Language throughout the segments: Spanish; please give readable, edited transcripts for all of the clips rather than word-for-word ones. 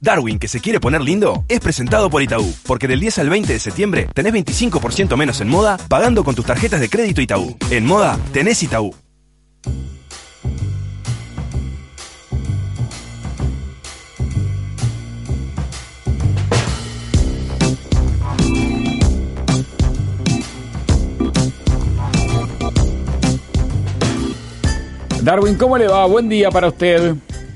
Darwin, que se quiere poner lindo, es presentado por Itaú, porque del 10 al 20 de septiembre tenés 25% menos en moda pagando con tus tarjetas de crédito Itaú. En moda, tenés Itaú. Darwin, ¿cómo le va? Buen día para usted.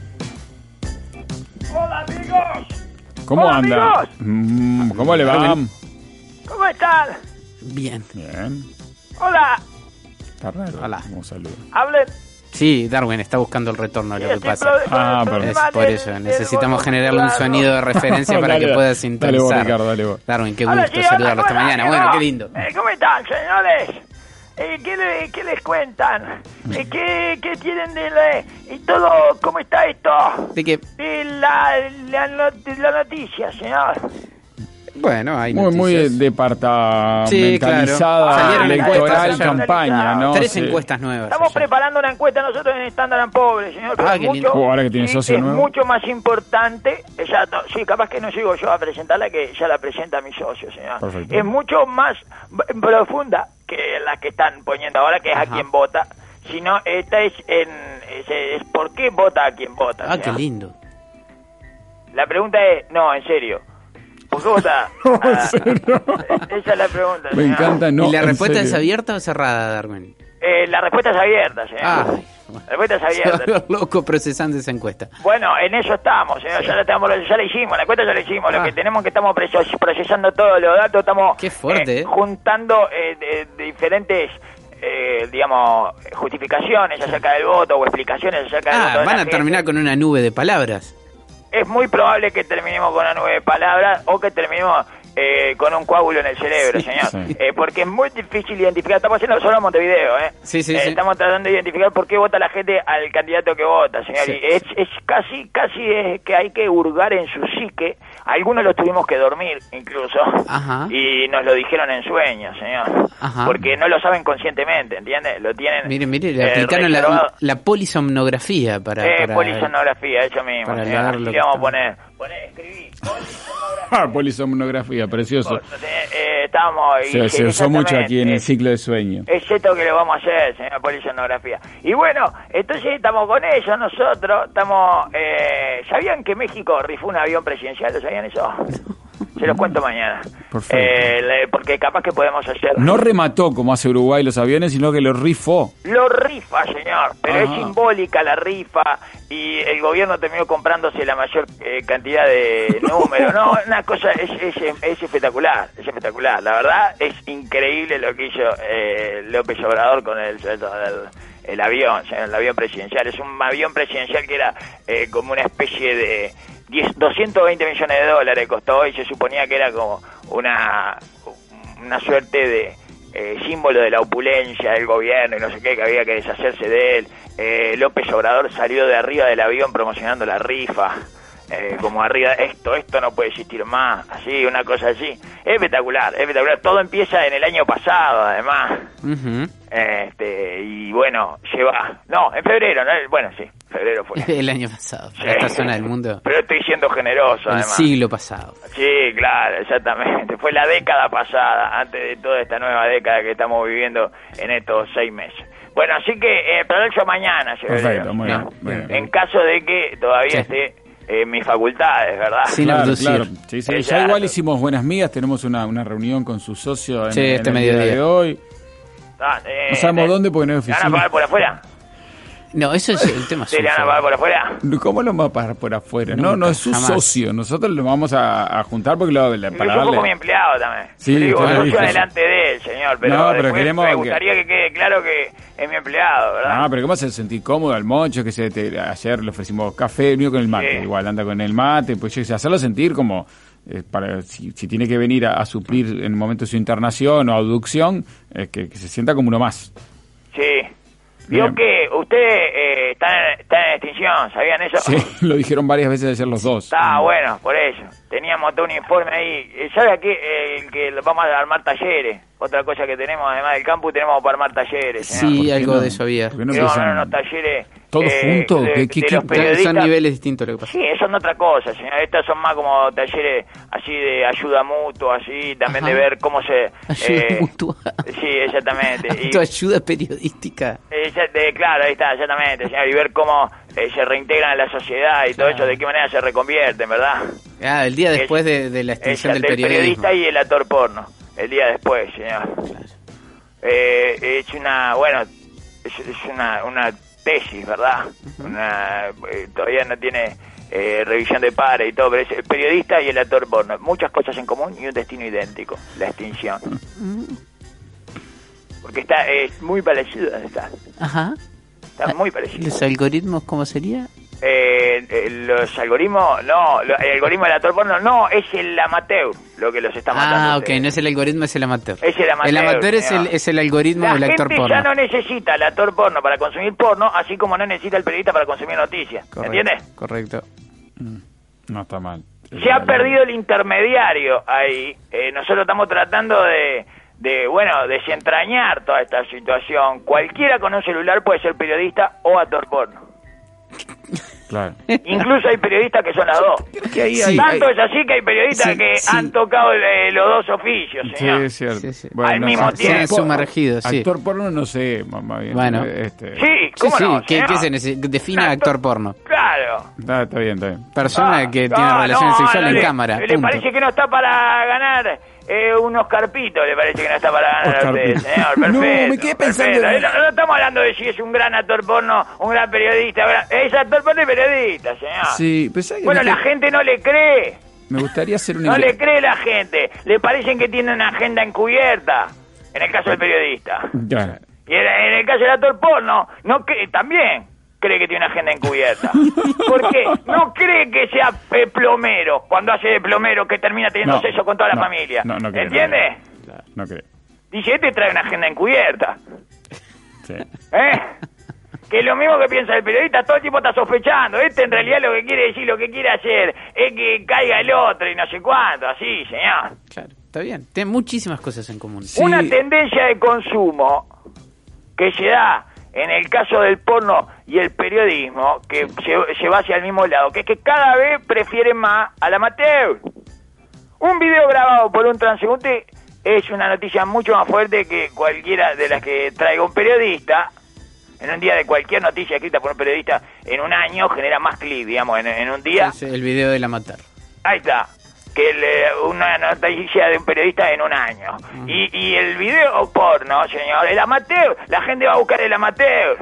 Hola, amigos. ¿Cómo Hola, anda? amigos. ¿Cómo le va? ¿Cómo están? Bien. Bien. Hola. Está raro. Hola. ¿Cómo saluda? Hablen. Sí, Darwin está buscando el retorno, lo que pasa. Es por eso, necesitamos generarle un sonido de referencia para Dale, que pueda dale sintonizar. vos, Ricardo, dale vos. Darwin, qué Ahora gusto sí, saludarlo hola, esta mañana. amigos. Bueno, qué lindo. ¿Cómo están, señores? ¿Qué les cuentan? ¿Qué tienen y todo? ¿Cómo está esto? ¿De qué? De la noticia, señor. Bueno, hay Muy noticias. departamentalizada, Sí, claro. Salieron electoral, encuestas ayer. campaña, ¿no? 3 Sí. encuestas nuevas. Estamos ayer. preparando una encuesta nosotros en Standard & Pobre, señor. Pero Ah, es qué lindo. Ahora que tiene socio es nuevo. mucho más importante. Sí, capaz que no llego yo a presentarla, que ya la presenta mi socio, señor. Perfecto. Es mucho más profunda que la que están poniendo ahora, que es a Ajá. quien vota. Sino, esta es por qué vota a quien vota. Ah, qué señor. lindo. La pregunta es, no, en serio. ¿Por qué vota? ¿En serio? Esa es la pregunta. Me señor. encanta, no. ¿Y la en respuesta es serio. abierta o cerrada, Darwin? La respuesta es abierta, señor. Ah, La respuesta es se va a abierta. ver loco procesando esa encuesta. Bueno, en eso estamos, señor. Ya la hicimos, la encuesta ya la hicimos. Lo Ah. que tenemos que estamos procesando todos los datos, estamos Qué fuerte, juntando diferentes, digamos, justificaciones acerca del voto o explicaciones acerca del voto. de Van la a gente. terminar con una nube de palabras. Es muy probable que terminemos con una nube de palabras o que terminemos con un coágulo en el cerebro, Sí, señor. sí. Porque es muy difícil identificar. Estamos haciendo solo en Montevideo, ¿eh? Sí. Estamos tratando de identificar por qué vota la gente al candidato que vota, señor. Sí. Y es casi es que hay que hurgar en su psique. Algunos los tuvimos que dormir, incluso. Ajá. Y nos lo dijeron en sueños, señor. Ajá. Porque no lo saben conscientemente, ¿entiende? Lo tienen... Mire, le aplicaron reservado. la polisomnografía para Polisonografía, eso mismo, para señor. leer Así lo le que vamos a está- escribir. Ah, polisomnografía, precioso. Estamos... Se usó mucho aquí en el ciclo de sueño. Es esto que le vamos a hacer, señor polisonografía. Y bueno, entonces estamos con ellos nosotros, estamos... ¿Sabían que México rifó un avión presidencial? ¿Lo sabían eso? Se los cuento mañana. Perfecto. Porque capaz que podemos hacer... No remató como hace Uruguay los aviones, sino que los rifó. Lo rifa, señor, pero es Ajá. simbólica la rifa y el gobierno terminó comprándose la mayor cantidad de números. No, una cosa es espectacular, es espectacular. La verdad es increíble lo que hizo López Obrador con el avión, señor, el avión presidencial. Es un avión presidencial que era como una especie de 220 millones de dólares costó y se suponía que era como una suerte de símbolo de la opulencia del gobierno y no sé qué, que había que deshacerse de él. López Obrador salió de arriba del avión promocionando la rifa, como arriba, esto no puede existir más, así, una cosa así. Es espectacular. Todo empieza en el año pasado, además. Ujú. Y bueno, en febrero, ¿no? Bueno, sí, febrero fue. El año pasado, para esta zona del mundo. Pero estoy siendo generoso, El además. siglo pasado. Sí, claro, exactamente. Fue la década pasada, antes de toda esta nueva década que estamos viviendo en estos 6 meses. Bueno, así que para eso mañana, Perfecto, muy bien, Bien, muy bien. bien. en caso de que todavía Sí. esté en mis facultades, ¿verdad? Sin Claro, abducir. claro. Sí, ya Exacto. igual hicimos buenas migas, tenemos una reunión con su socio en, Sí, en este el día mediodía. de hoy. Ah, No sabemos dónde porque no hay ¿Le van a oficina. pagar por afuera? No, eso es el tema ¿Sí, le van a suyo. pagar por afuera? ¿Cómo lo va a pagar por afuera? Nunca, No es su jamás. socio. Nosotros lo vamos a juntar porque Yo para soy un poco mi darle... empleado también. Sí, Yo digo, claro, yo viste. soy delante de él, señor, pero, No, pero después queremos me que- gustaría que quede claro que es mi empleado, ¿verdad? Ah, pero ¿cómo hace sentir cómodo al Moncho? Que ayer le ofrecimos café, vino con el mate. Sí. Igual anda con el mate, pues yo qué sé, hacerlo sentir como... para si tiene que venir a suplir en el momento de su internación o abducción, que se sienta como uno más. Sí. Vio Bien. que usted está en extinción, ¿sabían eso? Sí, lo dijeron varias veces ayer los dos. Está bueno, por eso. Teníamos todo un informe ahí. ¿Sabe aquí que vamos a armar talleres? Otra cosa que tenemos, además del campus, tenemos para armar talleres. Sí, ¿Por qué algo no? de eso había. ¿Por qué no Queremos empiezan armar unos talleres ¿Todos juntos? Son niveles distintos lo que pasa. Sí, son otra cosa, señor. Estas son más como talleres así de ayuda mutua, así, también de ver cómo se... Ayuda mutua. Sí, exactamente. Tu ayuda periodística. Claro, ahí está, exactamente, señor. Y ver cómo se reintegran a la sociedad y todo eso, de qué manera se reconvierten, ¿verdad? El día después de la extinción del periodista y el actor porno. El día después, señor. Es una tesis, ¿verdad? Todavía no tiene revisión de pares y todo, pero es el periodista y el actor porno. Muchas cosas en común y un destino idéntico, la extinción. Porque es muy parecido. Está muy parecido. ¿Los algoritmos cómo sería? Los algoritmos, no, el algoritmo del actor porno no, es el amateur lo que los está matando. Ok, no es el algoritmo, es el amateur. Es el amateur. El amateur es el algoritmo del actor porno. La gente ya no necesita al actor porno para consumir porno, así como no necesita el periodista para consumir noticias. ¿Entiendes? Correcto. No está mal. Se ha perdido el intermediario ahí. Nosotros estamos tratando de desentrañar toda esta situación. Cualquiera con un celular puede ser periodista o actor porno. Claro. Incluso hay periodistas que son las dos. Tanto es así que hay periodistas que han tocado los dos oficios, señor. Sí, es cierto. Sí. Bueno, al mismo tiempo. Sumergido, sí. Actor porno no sé, más bien. Bueno. Sí, ¿cómo no? ¿Qué se necesita? Defina actor porno. Claro. Está bien. Persona que tiene relaciones sexuales en cámara. Le parece que no está para ganar unos carpitos, le parece que no está para ganar a usted, señor. Perfecto. No, me quedé pensando. No estamos hablando de si es un gran actor porno, un gran periodista. Es actor porno y periodista, señor. Sí, bueno, la gente no le cree. Me gustaría hacer No le cree la gente. Le parecen que tiene una agenda encubierta. En el caso del periodista. Ya. Y en el caso del actor porno, también cree que tiene una agenda encubierta. Porque no cree que sea plomero, cuando hace de plomero, que termina teniendo sexo con toda la familia. No creo. ¿Entiende? No creo. Dice, trae una agenda encubierta. Sí. Que es lo mismo que piensa el periodista, todo el tiempo está sospechando. En realidad lo que quiere decir, lo que quiere hacer es que caiga el otro y no sé cuánto, así, señor. Claro, está bien. Tiene muchísimas cosas en común. Sí. Una tendencia de consumo que se da en el caso del porno y el periodismo, que se va hacia el mismo lado, que es que cada vez prefieren más al amateur. Un video grabado por un transeúnte es una noticia mucho más fuerte que cualquiera de las que traiga un periodista. En un día de cualquier noticia escrita por un periodista en un año genera más clic, digamos, en un día. Es el video del amateur. Ahí está. Que una noticia de un periodista en un año. Y el video porno, señor, el amateur, la gente va a buscar el amateur.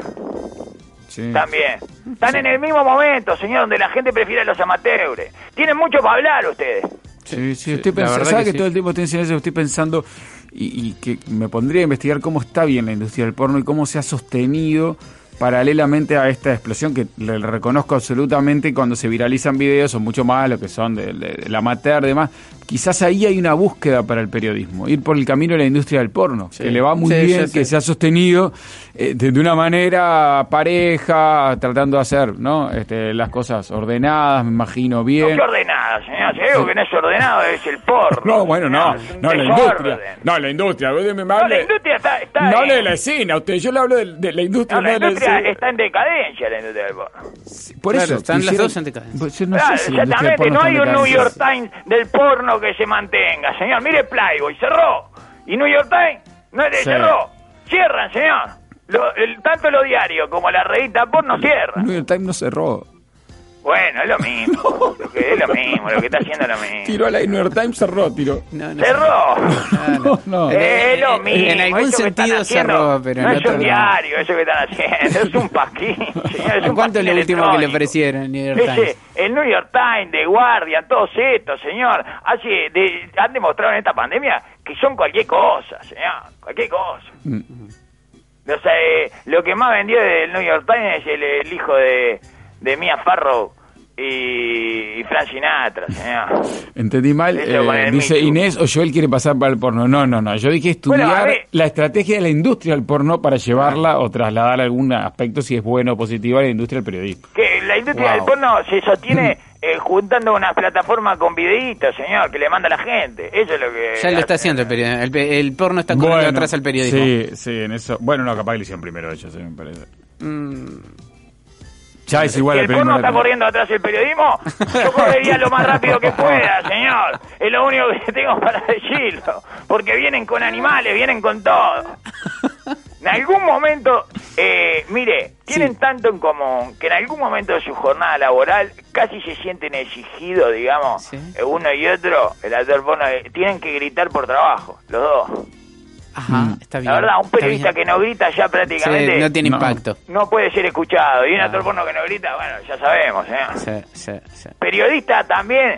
Sí. También. Están en el mismo momento, señor, donde la gente prefiere a los amateurs. Tienen mucho para hablar ustedes. Sí, estoy pensando, ¿sabes que todo el tiempo estoy en eso? Estoy pensando y que me pondría a investigar cómo está bien la industria del porno y cómo se ha sostenido paralelamente a esta explosión, que le reconozco absolutamente. Cuando se viralizan videos son mucho más lo que son del amateur y demás. Quizás ahí hay una búsqueda para el periodismo, ir por el camino de la industria del porno, que le va muy bien, que se ha sostenido de una manera pareja, tratando de hacer, ¿no? Las cosas ordenadas, me imagino bien. No, ¿qué ordenadas, señor? Si hay algo que no es ordenado es el porno. No, bueno, no la industria. No, la industria. La industria está no hable de la escena, usted. Yo le hablo de la industria. No, la industria está en decadencia, la industria del porno. Sí, por eso están las dos en decadencia. Exactamente, no hay un New York Times del porno que se mantenga, señor. Mire Playboy, cerró. Y New York Times cerró. Cierran, señor. Tanto los diarios como la revista porno cierran. New York Times no cerró. Bueno, es lo mismo. Lo que está haciendo es lo mismo. Tiró a la New York Times, cerró. ¿Cerró? No. Es lo mismo. En algún sentido cerró, pero no es un diario eso que están haciendo. Es un pasquín. ¿Cuánto es lo último que le ofrecieron New York Times? El New York Times, The Guardian, todos estos, señor, han demostrado en esta pandemia que son cualquier cosa, señor. Cualquier cosa. O sea, lo que más vendió del New York Times es el hijo de Mia Farrow y Frank Sinatra, señor. Entendí mal. Dice Inés o Joel quiere pasar para el porno. No. Yo dije estudiar la estrategia de la industria del porno para llevarla o trasladar algún aspecto, si es bueno o positivo, a la industria del periodismo. Que la industria del porno se sostiene juntando una plataforma con videitos, señor, que le manda a la gente. Eso es lo que... Ya lo está haciendo el periodismo. El porno está corriendo atrás al periodismo. Sí, en eso. Bueno, no, capaz que lo hicieron primero ellos, me parece. Ya es igual el porno está corriendo atrás del periodismo, yo correría lo más rápido que pueda, señor. Es lo único que tengo para decirlo. Porque vienen con animales, vienen con todo. En algún momento, mire, tienen tanto en común que en algún momento de su jornada laboral casi se sienten exigidos, digamos, uno y otro, el actor porno, tienen que gritar por trabajo, los dos. Ajá, está bien. La verdad, un periodista que no grita ya prácticamente no tiene impacto. No puede ser escuchado. Y un actor porno que no grita, bueno, ya sabemos. Sí. Periodista también,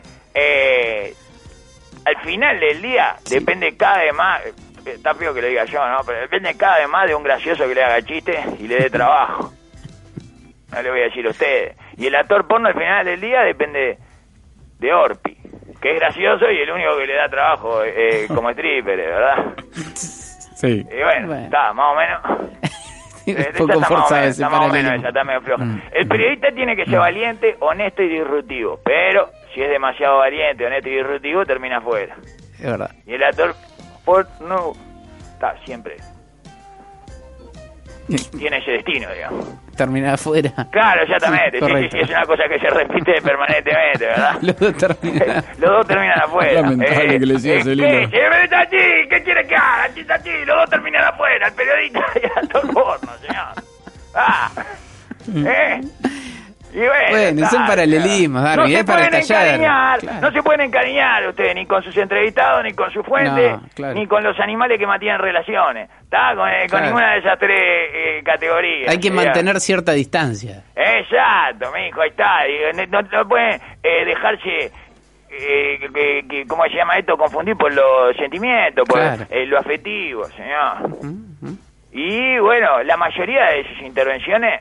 al final del día, depende cada vez más, está feo que lo diga yo, ¿no? Pero depende cada vez más de un gracioso que le haga chiste y le dé trabajo. No le voy a decir a ustedes. Y el actor porno al final del día depende de Orpi, que es gracioso y el único que le da trabajo como stripper, ¿verdad? Sí. Y bueno, está más o menos. Poco forzado ese está más o menos esa, está medio floja. El periodista tiene que ser valiente, honesto y disruptivo, pero si es demasiado valiente, honesto y disruptivo, termina afuera. Es verdad. Y el actor porno está siempre tiene ese destino, digamos. Terminar afuera. Claro, exactamente. Sí, es una cosa que se repite permanentemente, ¿verdad? Los dos terminan. Los dos terminan afuera. Lamentable que le sigas el hilo. ¿Qué quiere que haga? Los dos terminan afuera, el periodista y el actor porno, señor. Y bueno, son paralelismos, Darwin, no se para pueden estallar. encariñar, Claro. no se pueden encariñar ustedes ni con sus entrevistados, ni con su fuente, ni con los animales que mantienen relaciones. ¿Está? Con ninguna de esas tres categorías. Hay que mantener cierta distancia. Exacto, mijo, ahí está. No pueden dejarse, ¿cómo se llama esto? Confundir por los sentimientos, por lo afectivo, señor. Y bueno, la mayoría de sus intervenciones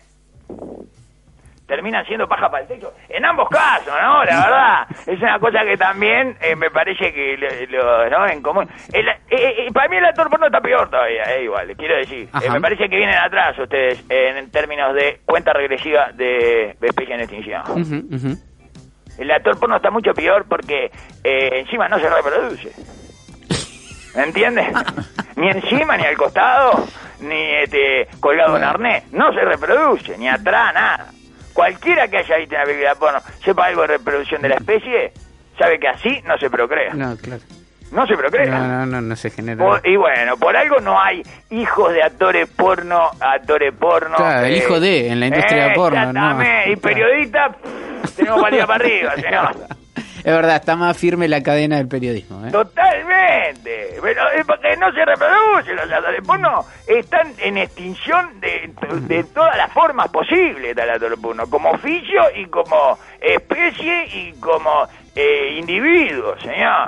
terminan siendo paja para el techo. En ambos casos, ¿no? La verdad, es una cosa que también me parece que ¿no? En común. Para mí el actor porno está peor todavía, igual, quiero decir. Me parece que vienen atrás ustedes en términos de cuenta regresiva de especie en extinción. El actor porno está mucho peor porque encima no se reproduce. ¿Me entiendes? Ni encima, ni al costado, ni colgado en arnés. No se reproduce, ni atrás, nada. Cualquiera que haya visto una película porno, sepa algo de reproducción de la especie, sabe que así no se procrea. No, claro. No se procrea. No se genera. Y bueno, por algo no hay hijos de actores porno. Claro, el hijo de, en la industria de porno, ¿no? Y periodistas, tenemos valía para arriba, señor. Es verdad, está más firme la cadena del periodismo, ¿eh? Totalmente. Pero porque no se reproducen los actores porno, están en extinción de todas las formas posibles del actor porno, como oficio y como especie y como individuo, señor.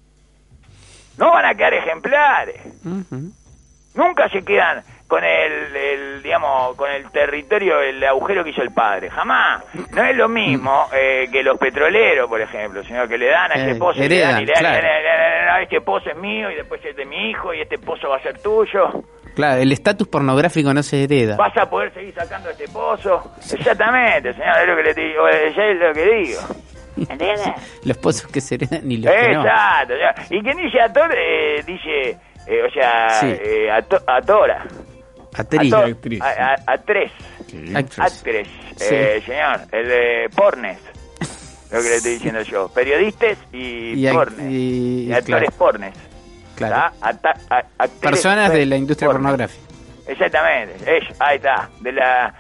No van a quedar ejemplares. Nunca se quedan con digamos, con el territorio, el agujero que hizo el padre. Jamás. No es lo mismo que los petroleros, por ejemplo, sino que le dan a este pozo, heredan, este pozo es mío y después es de mi hijo y este pozo va a ser tuyo. Claro, el estatus pornográfico no se hereda. Vas a poder seguir sacando este pozo. Exactamente, señor, es lo que le digo. Es lo que digo. ¿Entiendes? Los pozos que se heredan y los que no. Exacto. Y quien dice actor, dice, atora. Actriz. Actriz. Señor, el de pornes. Lo que le estoy diciendo yo. Periodistas y pornes. Y actores pornes. Claro. Personas de la industria pornográfica. Exactamente. Ellos, ahí está. De la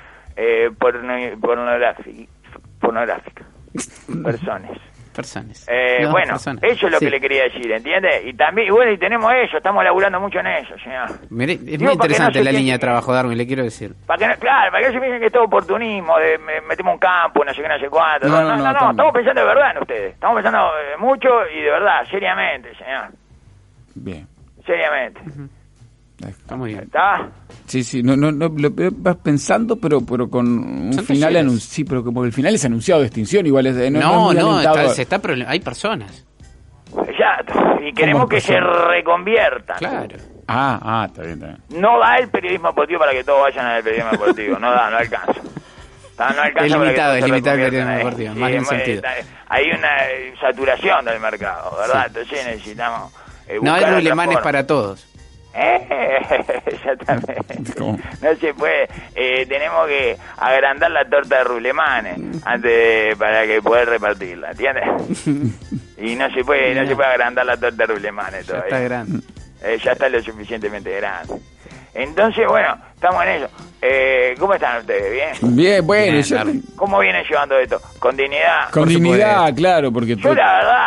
pornográfica. Personas. Bueno, personas. Eso es lo que le quería decir, ¿entiendes? Y también, y tenemos eso, estamos laburando mucho en eso, señor. Mire, es muy interesante la línea de trabajo, Darwin, le quiero decir. Para que no se piensen que es todo oportunismo, metemos un campo, no sé qué, no sé cuánto. No, estamos pensando de verdad en ustedes. Estamos pensando mucho y de verdad, seriamente, señor. Bien. Seriamente. Está muy bien. ¿Está? Sí, no, lo vas pensando, pero con un final anunciado. Sí, pero como el final es anunciado de extinción, igual es hay personas. Exacto. Y queremos que se reconviertan. Claro. Está bien. No da el periodismo deportivo para que todos vayan al periodismo deportivo. No alcanza. Es limitado el periodismo deportivo, más en un sentido. Hay una saturación del mercado, ¿verdad? Sí. Entonces necesitamos... no hay rulemanes para todos. Exactamente. ¿Cómo? No se puede. Tenemos que agrandar la torta de Rulemanes para que poder repartirla, ¿entiendes? Y no se puede agrandar la torta de Rulemanes todavía. Ya está grande. Ya está lo suficientemente grande. Entonces, bueno, estamos en eso. ¿Cómo están ustedes? ¿Bien? Bien, bueno. Bien, ¿cómo vienen llevando esto? ¿Con dignidad? Con dignidad, claro, porque... Yo la verdad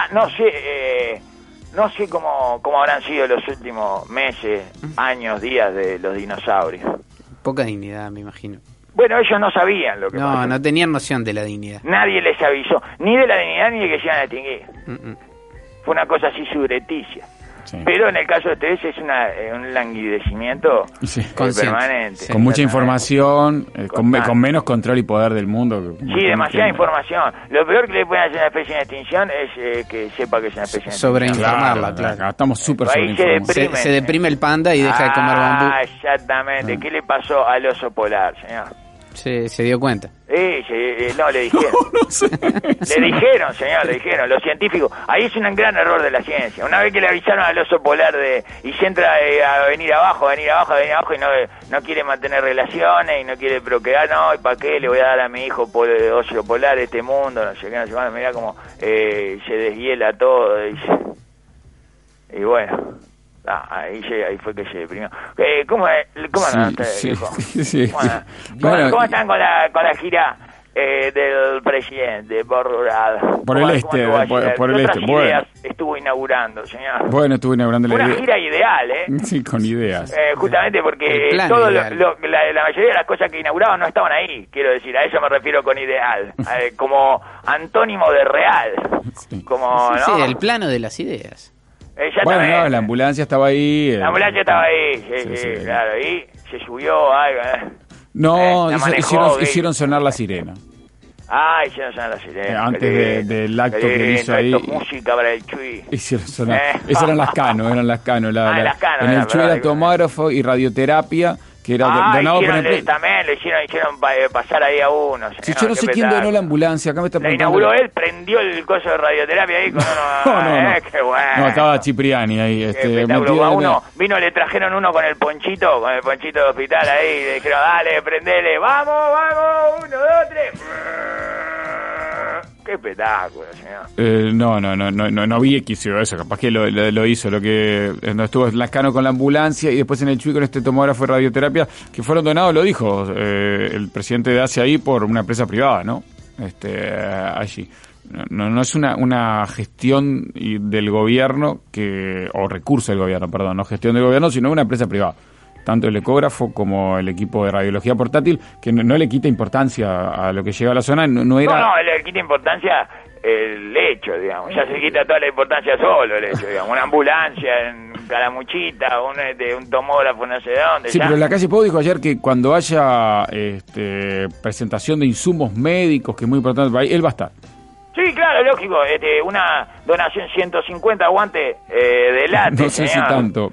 no sé cómo habrán sido los últimos meses, años, días de los dinosaurios. Poca dignidad, me imagino. Bueno, ellos no sabían lo que pasó. No tenían noción de la dignidad. Nadie les avisó, ni de la dignidad ni de que se iban a extinguir. Fue una cosa así subrepticia. Sí. Pero en el caso de ustedes es un languidecimiento permanente. Sí, con mucha información, con menos control y poder del mundo. Sí, demasiada información. Lo peor que le pueden hacer a una especie en extinción es que sepa que es una especie en extinción. Sobreinformarla, claro. Estamos súper sobreinformados. Se deprime el panda y deja de comer bambú. Exactamente. ¿Qué le pasó al oso polar, señor? Se dio cuenta. No, le dijeron. No sé. Le dijeron, los científicos. Ahí es un gran error de la ciencia. Una vez que le avisaron al oso polar y se entra a venir abajo y no quiere mantener relaciones y no quiere procrear, no, ¿y para qué le voy a dar a mi hijo oso polar este mundo? No sé qué, no sé cuándo. Mirá cómo se deshiela todo. Y bueno... ahí fue que se deprimió. ¿Cómo andan ustedes, viejo? Sí. ¿Cómo están con la gira del presidente por el este? Bueno. Estuvo inaugurando, señor. Bueno, estuvo inaugurando la idea. Una gira ideal, ¿eh? Sí, con ideas. Justamente porque la mayoría de las cosas que inauguraban no estaban ahí, quiero decir, a eso me refiero con ideal. Como antónimo de real. Sí. Como, ¿no? Sí, el plano de las ideas. Bueno, la ambulancia estaba ahí. La ambulancia estaba ahí, sí, claro, y se subió algo. No, hicieron sonar la sirena. Hicieron sonar la sirena. Antes del acto que hizo ahí. Música para el Chuy. Hicieron sonar. Esas eran las Cano. Las Cano, en el Chuy era tomógrafo y radioterapia, que era donado por empresa. También le hicieron pasar ahí a uno. Si yo no sé quién donó la ambulancia, acá me está preguntando. La inauguró él, prendió el coso de radioterapia ahí con uno. No. Qué bueno. No, estaba Cipriani ahí. Vino, le trajeron uno con el ponchito de hospital ahí, y le dijeron, dale, prendele, vamos, 1, 2, 3. Qué espectáculo, señor. No vi que hizo eso, capaz que lo hizo, lo que no estuvo en Lascano con la ambulancia y después en el Chuy con este tomógrafo y radioterapia que fueron donados, lo dijo el presidente de Asia ahí por una empresa privada, ¿no? Allí. No es una gestión del gobierno o recurso del gobierno, perdón, no gestión del gobierno, sino una empresa privada. Tanto el ecógrafo como el equipo de radiología portátil, que no le quita importancia a lo que llega a la zona, no le quita importancia el hecho, digamos, ya se quita toda la importancia solo el hecho, digamos, una ambulancia en Calamuchita, un tomógrafo no sé dónde. Sí, pero la calle Pau dijo ayer que cuando haya presentación de insumos médicos, que es muy importante para ahí, él va a estar. Sí, claro, lógico, una donación 150 guantes de látex. No sé si tanto.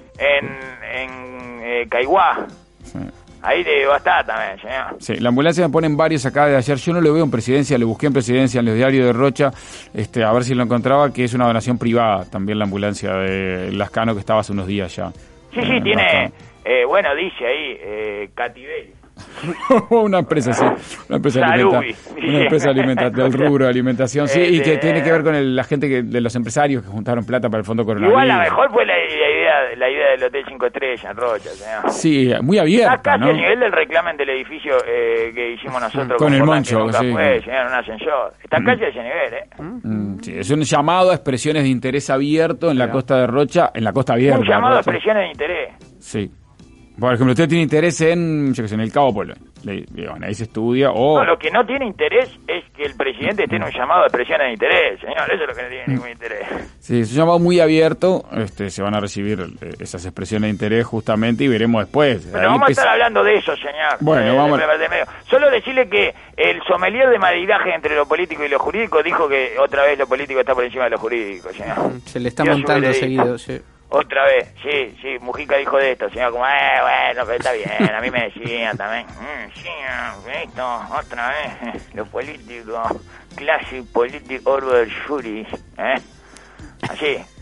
En Caiguá. Sí. Ahí va a estar también, señor. Sí, la ambulancia me ponen varios acá de ayer. Yo no lo veo en Presidencia, lo busqué en Presidencia, en los diarios de Rocha, a ver si lo encontraba, que es una donación privada también la ambulancia de Lascano, que estaba hace unos días ya. Sí, tiene, dice ahí, Cativelli. Una empresa, sí. Una empresa alimentaria, del rubro de alimentación, sí, y que tiene que ver con la gente de los empresarios que juntaron plata para el Fondo Coronavirus. Igual la mejor fue la idea del Hotel 5 Estrellas en Rocha, señor. Sí, muy abierta, está casi ¿no? a nivel del reclamen del edificio que hicimos nosotros con el Moncho, sí. Fue, señor, un ascensor. Está casi a ese nivel, Sí, es un llamado a expresiones de interés abierto en la costa de Rocha, en la costa abierta. Un llamado a expresiones de interés. Sí. Por ejemplo, usted tiene interés en el Cabo Pollo. Ahí se estudia. No, lo que no tiene interés es que el presidente esté en un llamado de expresiones de interés, señor. Eso es lo que no tiene ningún interés. Sí, es un llamado muy abierto. Se van a recibir esas expresiones de interés justamente y veremos después. Pero vamos a estar hablando de eso, señor. Bueno, vamos. Solo decirle que el sommelier de maridaje entre lo político y lo jurídico dijo que otra vez lo político está por encima de lo jurídico, señor. Se le está montando seguido, sí. Otra vez, sí, Mujica dijo de esto, señor, como, bueno, pero está bien, a mí me decían también, sí, esto, otra vez, lo político, classic politic order juris, así,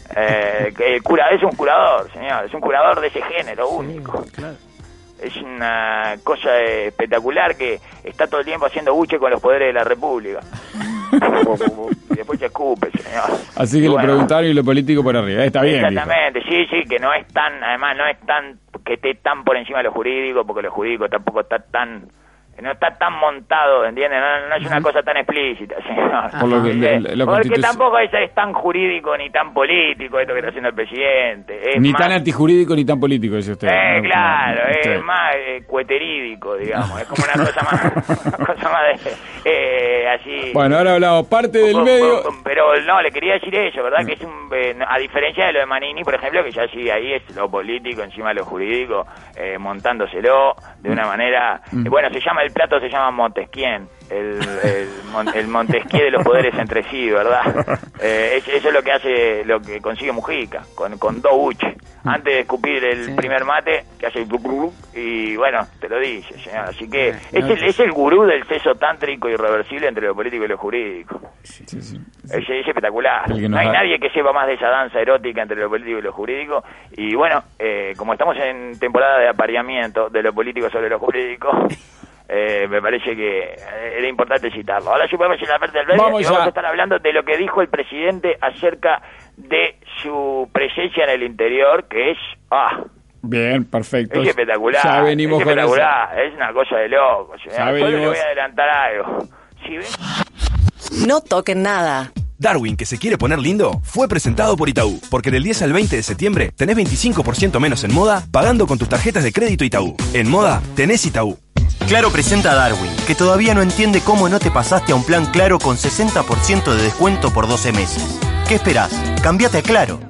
El cura es un curador, señor, es un curador de ese género único. Claro. Es una cosa espectacular que está todo el tiempo haciendo buche con los poderes de la República. Y después se escupe, señor. Así que lo preguntaron y lo político por arriba. Está bien. Exactamente, dijo. Sí, que no es tan, además no es tan que esté tan por encima de lo jurídico, porque lo jurídico tampoco está tan... No está tan montado, ¿entiendes? No es una cosa tan explícita, señor. Porque tampoco es tan jurídico ni tan político esto que está haciendo el presidente. Es ni más, tan antijurídico ni tan político, dice usted. Claro, es más cueterídico, digamos. Es como una cosa más de... así... Bueno, ahora hablamos parte del medio... Pero no, le quería decir eso, ¿verdad? Que es a diferencia de lo de Manini, por ejemplo, que ya sí, ahí es lo político encima de lo jurídico, montándoselo de una manera... bueno, el plato se llama Montesquieu, el Montesquieu de los poderes entre sí, ¿verdad? Eso es lo que hace, lo que consigue Mujica, con dos buches. Antes de escupir el primer mate, que hace y bueno, te lo dice, señor. Así que es el gurú del sexo tántrico irreversible entre lo político y lo jurídico. Sí. Es espectacular. No hay nadie que sepa más de esa danza erótica entre lo político y lo jurídico. Y bueno, como estamos en temporada de apareamiento de lo político sobre lo jurídico... me parece que era importante citarlo. Ahora sí podemos ir a la parte del medio y vamos a estar hablando de lo que dijo el presidente acerca de su presencia en el interior, que es... Bien, perfecto. Es espectacular. Ya venimos con eso. Es una cosa de loco. Después le voy a adelantar algo. ¿Sí ven? No toquen nada. Darwin, que se quiere poner lindo, fue presentado por Itaú, porque del 10 al 20 de septiembre tenés 25% menos en moda pagando con tus tarjetas de crédito Itaú. En moda, tenés Itaú. Claro presenta a Darwin, que todavía no entiende cómo no te pasaste a un plan Claro con 60% de descuento por 12 meses. ¿Qué esperás? Cámbiate a Claro.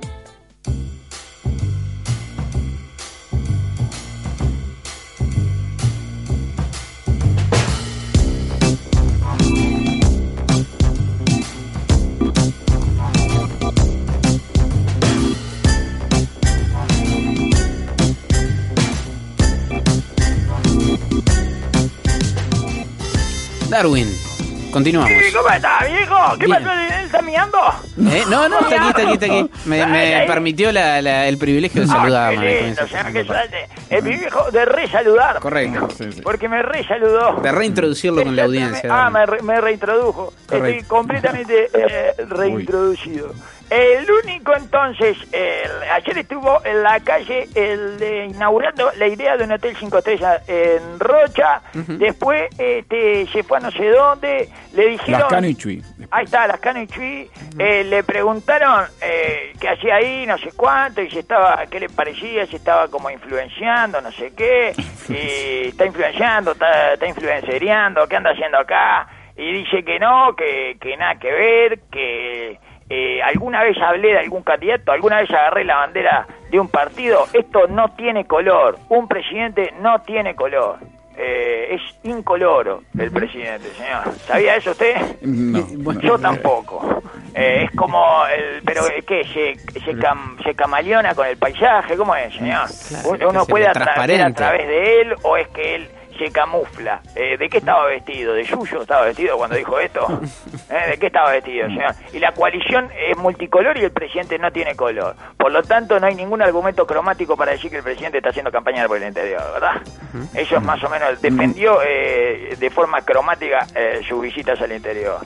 Darwin, continuamos. ¿Cómo está, viejo? ¿Qué pasó? ¿Está miando? No, está aquí. Me permitió el privilegio de saludarme. El privilegio de resaludar. Correcto. Porque me resaludó. De reintroducirlo con la audiencia. Me reintrodujo. Correcto. Estoy completamente reintroducido. El único entonces, ayer estuvo en la calle inaugurando la idea de un hotel 5 estrellas en Rocha. Después se fue a no sé dónde, le dijeron... Lascano y Chuy. Ahí está, Lascano y Chuy. Le preguntaron qué hacía ahí, no sé cuánto, y qué le parecía, si estaba como influenciando, no sé qué. Y está influenciando, está influenciando, ¿qué anda haciendo acá? Y dice que no, que nada que ver, que... alguna vez hablé de algún candidato, alguna vez agarré la bandera de un partido. Esto no tiene color. Un presidente no tiene color. Es incoloro el presidente, señor. ¿Sabía eso usted? No. Yo tampoco. Es como pero ¿qué? ¿Se camaleona con el paisaje? ¿Cómo es, señor? Claro, uno puede ver a través de él, o es que él se camufla. ¿De qué estaba vestido? ¿De yuyo estaba vestido cuando dijo esto? ¿De qué estaba vestido, señor? Y la coalición es multicolor y el presidente no tiene color. Por lo tanto, no hay ningún argumento cromático para decir que el presidente está haciendo campaña por el interior, ¿verdad? Ellos más o menos defendió de forma cromática sus visitas al interior.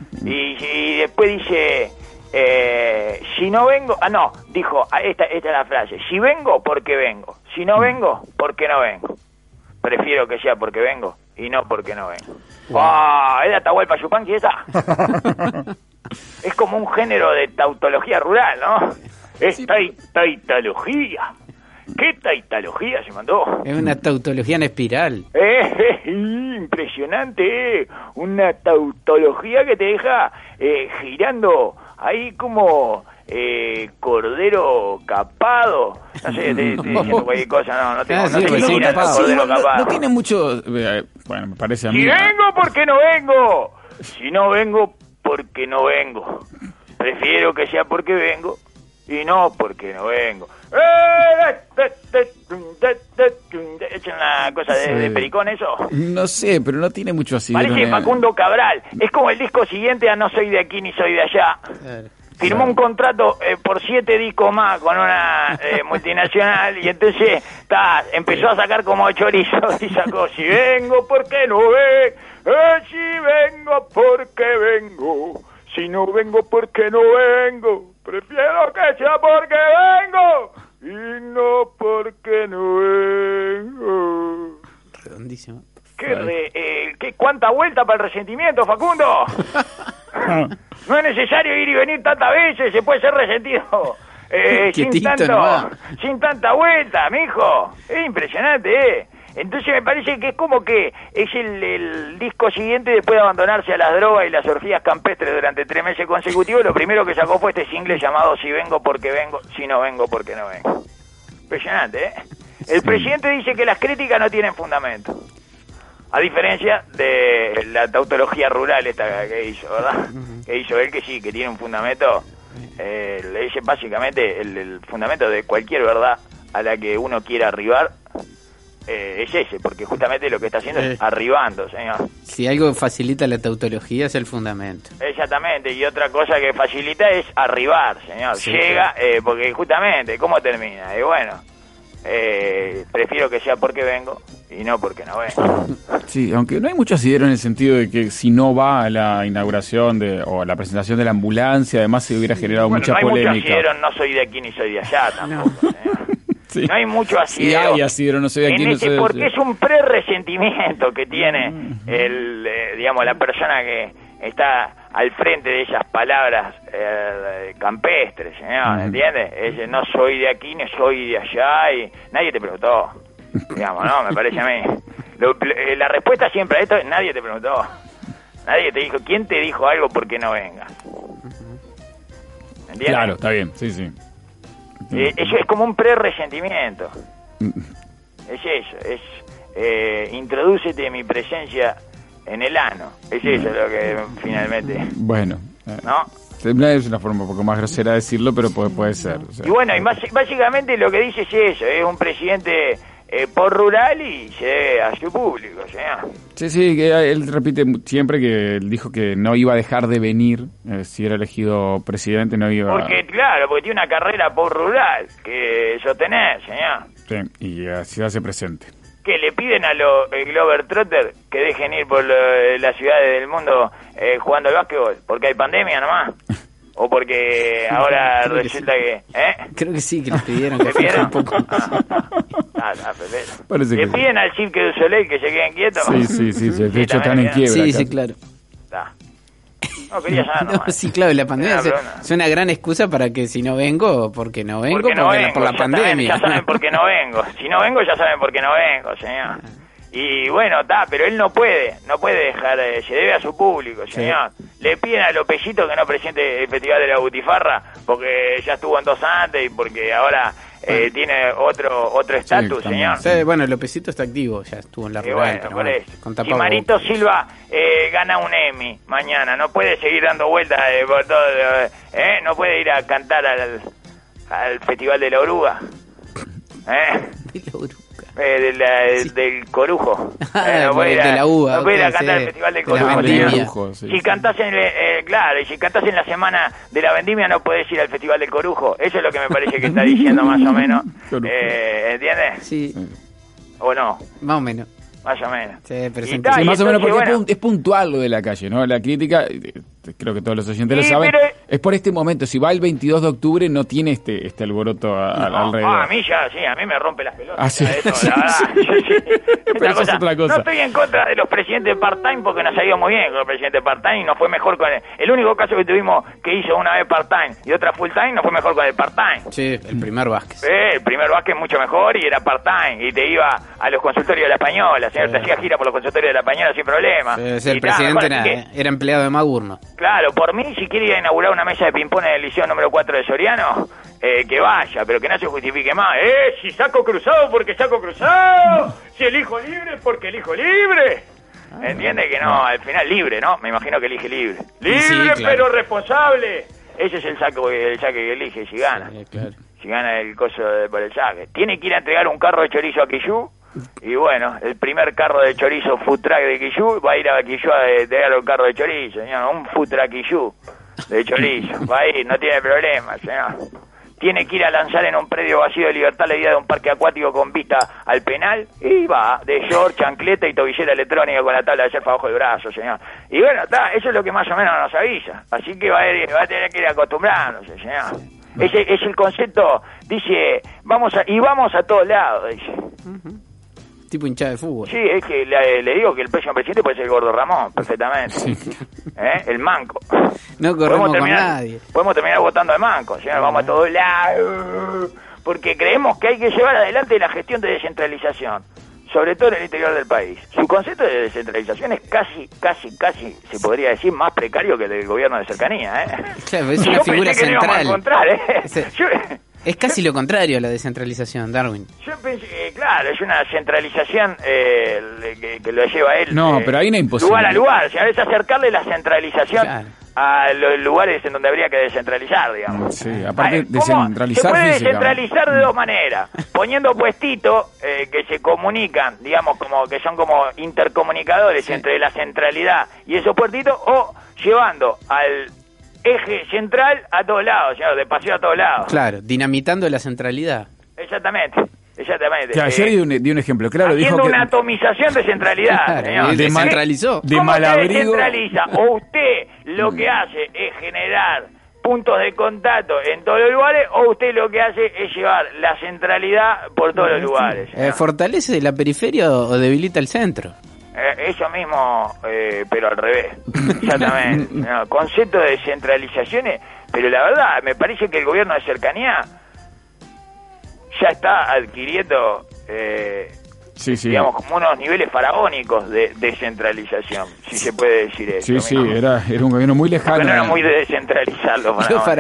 Y después dice... si no vengo... dijo, esta es la frase. Si vengo, porque vengo. Si no vengo, porque no vengo. Prefiero que sea porque vengo y no porque no vengo. ¿Es la Atahualpa Yupanqui esa? Es como un género de tautología rural, ¿no? Es taitología. ¿Qué taitología se mandó? Es una tautología en espiral. Impresionante, una tautología que te deja girando ahí como... cordero capado, no sé, diciendo cualquier cosa, no tiene mucho, bueno, me parece a mí. Si vengo, porque no vengo. Si no vengo, porque no vengo. Prefiero que sea porque vengo y no porque no vengo. ¿Es una cosa de Pericón eso? No sé, pero no tiene mucho así. Parece Facundo Cabral. Es como el disco siguiente a No soy de aquí ni soy de allá. firmó un contrato por 7 discos más con una multinacional y entonces empezó a sacar como chorizos y sacó si vengo porque no vengo, si vengo porque vengo, si no vengo porque no vengo, prefiero que sea porque vengo y no porque no vengo. Redondísimo. ¿Cuánta vuelta para el resentimiento, Facundo? No es necesario ir y venir tantas veces, se puede ser resentido sin tanta vuelta, mijo. Es impresionante, Entonces me parece que es como que es el disco siguiente después de abandonarse a las drogas y las orgías campestres durante 3 meses consecutivos. Lo primero que sacó fue este single llamado Si vengo porque vengo, si no vengo porque no vengo. Impresionante, El presidente dice que las críticas no tienen fundamento. A diferencia de la tautología rural esta que hizo, ¿verdad? Que hizo él, que sí, que tiene un fundamento. Le dice básicamente el fundamento de cualquier verdad a la que uno quiera arribar es ese, porque justamente lo que está haciendo es arribando, señor. Si algo facilita la tautología es el fundamento. Exactamente, y otra cosa que facilita es arribar, señor. Sí, llega, porque justamente, ¿cómo termina? Y bueno, prefiero que sea porque vengo y no porque no vengo. Sí, aunque no hay mucho asidero en el sentido de que si no va a la inauguración o a la presentación de la ambulancia, además se hubiera generado mucha polémica. No hay mucho asidero, no soy de aquí ni soy de allá tampoco, señor. Sí. No hay mucho asidero. Sí hay asidero, no soy de aquí, no soy de allá. Porque es un pre-resentimiento que tiene digamos, la persona que está al frente de esas palabras campestres, señor, ¿entiendes? Ese no soy de aquí ni soy de allá y nadie te preguntó, digamos, ¿no? Me parece a mí. La respuesta siempre a esto es nadie te preguntó. Nadie te dijo, ¿quién te dijo algo porque no vengas? ¿Entiendes? Claro, está bien, sí. Eso es como un pre-resentimiento. Es eso, es introdúcete mi presencia en el ano. Es eso lo que finalmente... Bueno. ¿No? Es una forma un poco más grosera de decirlo, pero puede ser. O sea, y bueno, y básicamente lo que dice es eso, es un presidente por rural y se debe a su público, señor. Sí, que él repite siempre que él dijo que no iba a dejar de venir, si era elegido presidente, no iba... Porque tiene una carrera por rural que sostener, señor. Sí, y así hace presente. Que le piden a los Globetrotter que dejen ir por las ciudades del mundo jugando al básquetbol, porque hay pandemia nomás. O porque ahora resulta que... Creo que sí, que les pidieron que fuera un poco. ¿Le piden al Cirque du Soleil que se queden quietos? Sí, de hecho están en quiebra. Sí, claro. No, quería saber nomás. Sí, claro, la pandemia es una gran excusa para que si no vengo, porque no vengo, por la pandemia. Ya saben por qué no vengo. Si no vengo, ya saben por qué no vengo, señor. Y bueno, pero él no puede dejar, se debe a su público, señor. Sí. Le piden a Lopecito que no presente el Festival de la Butifarra, porque ya estuvo en 2 antes y porque ahora tiene otro estatus, señor. Sí, bueno, Lopecito está activo, ya estuvo en la rural. Bueno, y Marito Silva gana un Emmy mañana, no puede seguir dando vueltas por todo, no puede ir a cantar al Festival de la Oruga. Del Corujo. No puede ir a cantar el Festival del Corujo. Si cantás si cantás en la semana de la vendimia no podés ir al Festival del Corujo. Eso es lo que me parece que está diciendo más o menos. ¿Entiendes? Sí. ¿O no? Más o menos. Más o menos. Sí, más o menos, porque es puntual lo de la calle, ¿no? La crítica, creo que todos los oyentes lo saben, es por este momento. Si va el 22 de octubre no tiene este alboroto alrededor. A mí a mí me rompe las pelotas. Sí. Eso, la verdad. Pero eso es otra cosa. No estoy en contra de los presidentes part-time porque nos ha ido muy bien con el presidente part-time y nos fue mejor con el único caso que tuvimos que hizo una vez part-time y otra full-time nos fue mejor con el part-time. Sí, el primer Vázquez. El primer Vázquez mucho mejor y era part-time y te iba a los consultorios de la Española, señor, te hacía gira por los consultorios de la Española sin problema. El presidente era empleado de Magurno. Claro, por mí, si quiere ir a inaugurar una mesa de ping-pong en el liceo número 4 de Soriano, que vaya, pero que no se justifique más. Si saco cruzado, porque saco cruzado. Si elijo libre, porque elijo libre. ¿Entiende que no? Al final libre, ¿no? Me imagino que elige libre. Libre, sí, claro. Pero responsable. Ese es el saque que elige si gana. Sí, claro. Si gana el coso por el saque. Tiene que ir a entregar un carro de chorizo a Quillú. Y bueno, el primer carro de chorizo food truck de Quillú va a ir a Quillú a entregar un carro de chorizo, señor, un food truck Quillú. de chorizo. Va a ir, no tiene problema, señor. Tiene que ir a lanzar en un predio vacío de Libertad la idea de un parque acuático con vista al penal, y va, de short, chancleta y tobillera electrónica con la tabla de surf abajo del brazo, señor. Y bueno, eso es lo que más o menos nos avisa. Así que va a tener que ir acostumbrándose, señor. Ese es el concepto, dice, vamos a todos lados, dice. Tipo hinchada de fútbol. Sí, es que le digo que el próximo presidente puede ser el Gordo Ramón, perfectamente. Sí. El manco. No corremos con nadie. Podemos terminar votando al manco, señor, vamos a todos lados. Porque creemos que hay que llevar adelante la gestión de descentralización, sobre todo en el interior del país. Su concepto de descentralización es casi, se podría decir, más precario que el del gobierno de cercanía, Claro, es una figura central. Es casi lo contrario a la descentralización, Darwin. Yo pensé, claro, es una centralización que lo lleva él. No, pero hay una imposibilidad. Lugar a lugar, o sea, es acercarle la centralización a los lugares en donde habría que descentralizar, digamos. Sí, aparte descentralizar. Se puede descentralizar de dos maneras: poniendo puestitos que se comunican, digamos, como que son como intercomunicadores entre la centralidad y esos puestitos, o llevando al eje central a todos lados, ya, de paseo a todos lados. Claro, dinamitando la centralidad. Exactamente. Ya, ayer di un ejemplo, claro. Haciendo dijo una atomización de centralidad, claro, señor. Descentralizó. ¿Cómo se descentraliza? O usted lo que hace es generar puntos de contacto en todos los lugares, o usted lo que hace es llevar la centralidad por todos los lugares. ¿Fortalece la periferia o debilita el centro? Eso mismo, pero al revés. Exactamente. No, concepto de descentralizaciones, pero la verdad, me parece que el gobierno de cercanía ya está adquiriendo, digamos, como unos niveles faraónicos de descentralización, si se puede decir eso. Sí, era un gobierno muy lejano. Porque no era muy de descentralizarlo.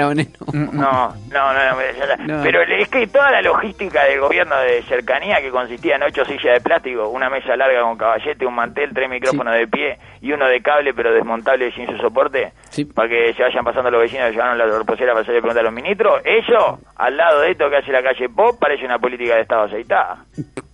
No. Pero es que toda la logística del gobierno de cercanía, que consistía en 8 sillas de plástico, una mesa larga con caballete, un mantel, 3 micrófonos de pie y uno de cable pero desmontable sin su soporte, para que se vayan pasando los vecinos que llevaron la reposera para hacerle preguntar a los ministros, eso, al lado de esto que hace la calle Pop, parece una política de Estado aceitada.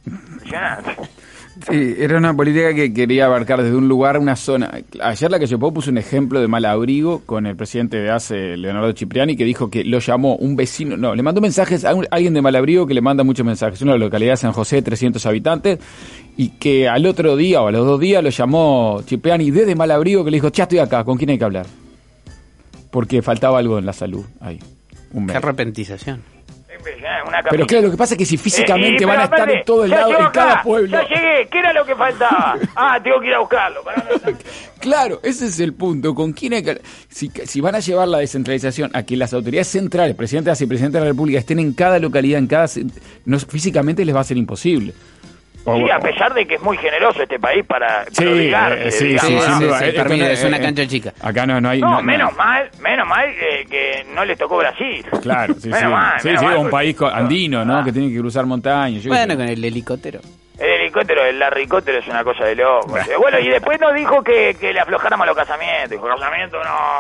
Sí, era una política que quería abarcar desde un lugar una zona. Ayer la calle Pop puso un ejemplo de Malabrigo con el presidente de ACE, Leonardo Cipriani, que dijo que lo llamó un vecino, le mandó mensajes a alguien de Malabrigo que le manda muchos mensajes, una localidad de San José, 300 habitantes, y que al otro día o a los 2 días lo llamó Cipriani desde Malabrigo, que le dijo, ya estoy acá, ¿con quién hay que hablar? Porque faltaba algo en la salud ahí. Qué arrepentización. Pero claro, lo que pasa es que si físicamente van a estar en todo el lado, en cada pueblo. Ya llegué, ¿qué era lo que faltaba? Tengo que ir a buscarlo. Claro, ese es el punto. ¿Con quién hay que...? Si van a llevar la descentralización a que las autoridades centrales, presidente y presidente de la República, estén en cada localidad, físicamente les va a ser imposible. Sí, a pesar de que es muy generoso este país para prodigar. Sí, sin duda. Es una cancha chica. Acá no hay... No, menos mal que no les tocó Brasil. Claro, menos mal, un país andino, ¿no? Que tiene que cruzar montañas. Bueno, con el helicóptero. El larricóptero es una cosa de loco. Bueno, y después nos dijo que le aflojáramos los casamientos. Dijo, casamiento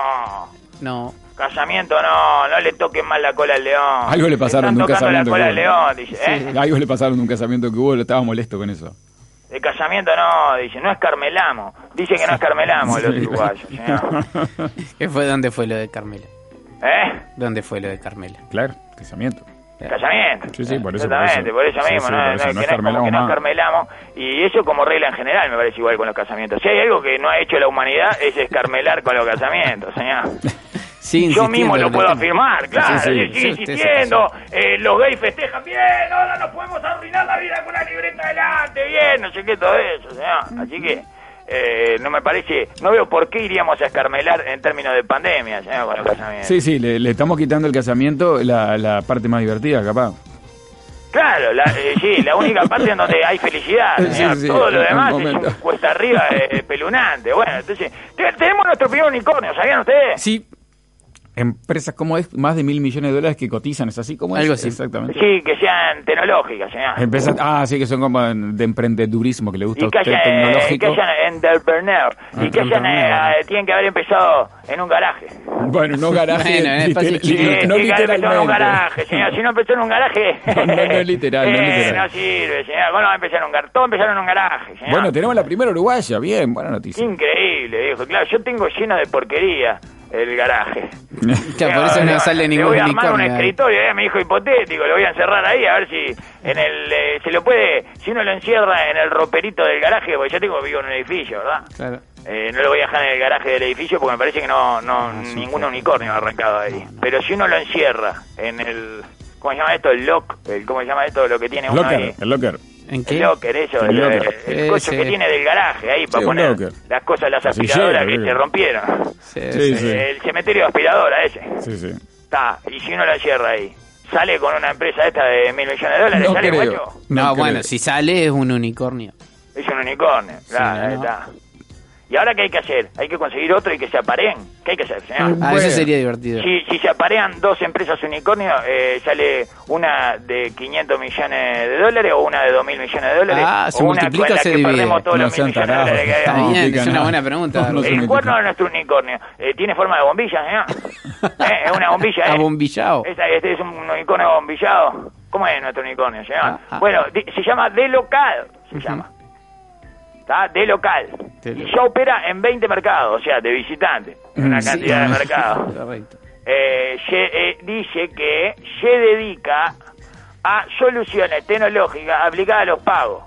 no. Casamiento no le toquen mal la cola al león. Algo le pasaron de un casamiento que hubo. Algo le pasaron de un casamiento que hubo, estaba molesto con eso. De casamiento dice, no escarmelamos. Dicen que no escarmelamos los uruguayos. ¿Dónde fue lo de Carmela? ¿Dónde fue lo de Carmela? Claro, casamiento. Casamiento. Sí, por eso. Exactamente, por eso mismo. Que no escarmelamos. Y eso como regla en general me parece igual con los casamientos. Si hay algo que no ha hecho la humanidad es escarmelar con los casamientos, señor. Yo mismo lo puedo afirmar, claro. Sigue insistiendo, los gays festejan bien, ahora no podemos arruinar la vida con la libreta adelante, bien, no sé qué, todo eso, señor. Así que no me parece, no veo por qué iríamos a escarmelar en términos de pandemia, señor, con los casamientos. Sí, le estamos quitando el casamiento, la parte más divertida, capaz. Claro, la única parte en donde hay felicidad, señor. Todo lo demás es un cuesta arriba pelunante. Bueno, entonces, tenemos nuestro primer unicornio, ¿sabían ustedes? Sí. Empresas como es, más de $1.000 millones que cotizan, ¿es así como es? Algo así. Exactamente. Sí, que sean tecnológicas, señor. Empresas, sí, que son como de emprendedurismo, que le gusta a usted tecnológico. Que hayan entrepreneur, y que tienen que haber empezado en un garaje. Bueno, no garaje, no literalmente. En un garaje, señor. Si no empezó en un garaje... No literal. No sirve, señor. ¿Cómo va a empezar en un garaje? Todos empezaron en un garaje, señor. Bueno, tenemos la primera uruguaya, bien, buena noticia. Increíble, viejo. Claro, yo tengo lleno de porquería el garaje. Por eso no sale ningún unicornio. Le voy a armar un escritorio, mi hijo hipotético, lo voy a encerrar ahí a ver si se lo puede, si uno lo encierra en el roperito del garaje, porque yo vivo en un edificio, ¿verdad? Claro. No lo voy a dejar en el garaje del edificio porque me parece que ningún unicornio ha arrancado ahí. Pero si uno lo encierra en el, ¿cómo se llama esto? El lock, ¿cómo se llama esto? Lo que tiene uno ahí. El locker. ¿En qué? El locker, eso, el coche que tiene del garaje ahí para poner las cosas, las aspiradoras que se rompieron. Sí. El cementerio de aspiradora ese. Sí. Está, y si uno lo encierra ahí, ¿sale con una empresa esta de $1.000 millones? No ¿Sale, creo. macho? No, bueno, si sale es un unicornio. Es un unicornio, claro, está. ¿Y ahora qué hay que hacer? Hay que conseguir otro y que se apareen. ¿Qué hay que hacer, señor? Eso sería divertido. Si se aparean 2 empresas unicornio, sale una de $500 millones o una de $2.000 millones. Se multiplica, se divide. Perdemos todos los $1.000 millones que está bien, es una buena pregunta. El cuerno de nuestro unicornio tiene forma de bombilla, señor. Es una bombilla, ¿Abombillado? Este es un unicornio bombillado. ¿Cómo es nuestro unicornio, señor? Bueno, se llama De Local, se llama. ¿Está? De local. Y ya opera en 20 mercados, o sea, de visitantes. Una cantidad de mercados. Correcto. Dice que se dedica a soluciones tecnológicas aplicadas a los pagos.